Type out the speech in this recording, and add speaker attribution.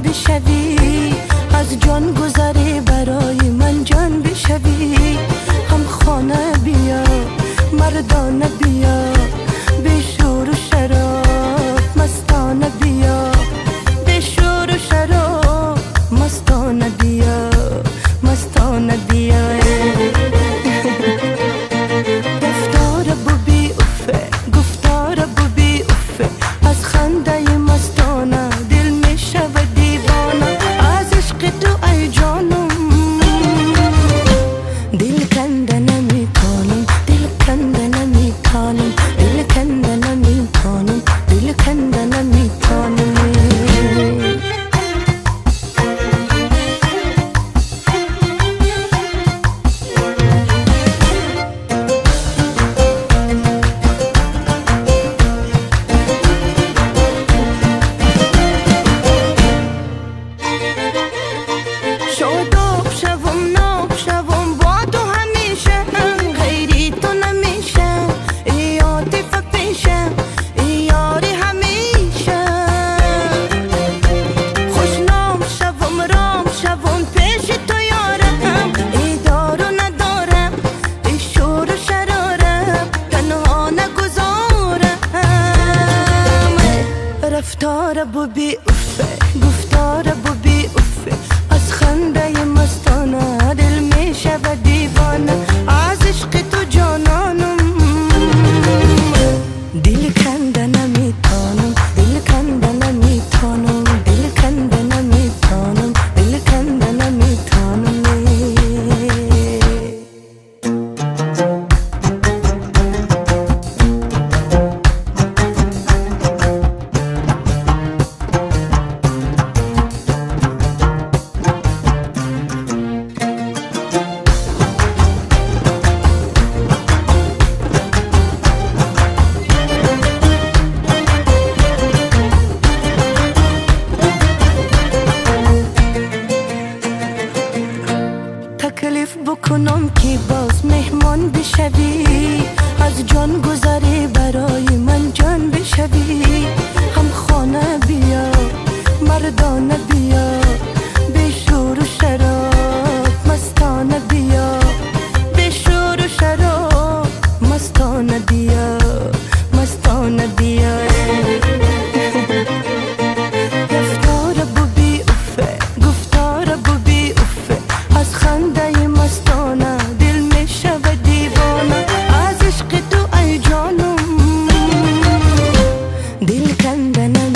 Speaker 1: بشوی، از جان گذری برای من جان بشوی. هم خانه بیا مردانه بیا، به شور و شراب مستانه بیا، به شور و شراب مستانه بیا، مستانه بیا. رفتار بوبی افه، گفتار بوبی افه، از خنده مستانه دل می شود دیوانه. از عشق تو ای جانم دل کنده نمی کنم، دل کنده نمی کنم، دل کنده نمی کنم، دل کنده نمی کنم. شاداب شوم ناب شوم با تو همیشه، غیری تو نمیشه، ای عاطفه پیشه، ای یاری همیشه. خوشنام شوم رام شوم پیش تو یارم، ای دار و ندارم، ای شور و شرارم، تنها نگذارم. رفتار بوبی افه، گفتار بوبی افه، از خنده مستانه دل می شود دیوانه. از عشق تو جانانم دل کنده نمی تانم، دل کنده نمی تانم، دل کنده نمی تانم، دل کنده نمی تانم. تکلیف بکنم که باز مهمان بشوی، از جان گذری برای من جان بشوی. هم خانه بیا مردانه بیا، به شور و شراب مستانه بیا، به شور و شراب مستانه بیا، مستانه بیا. رفتار بوبی افه، گفتار بوبی افه، از خنده مستانه دل می شود دیوانه. از عشق تو ای جانم دل کنده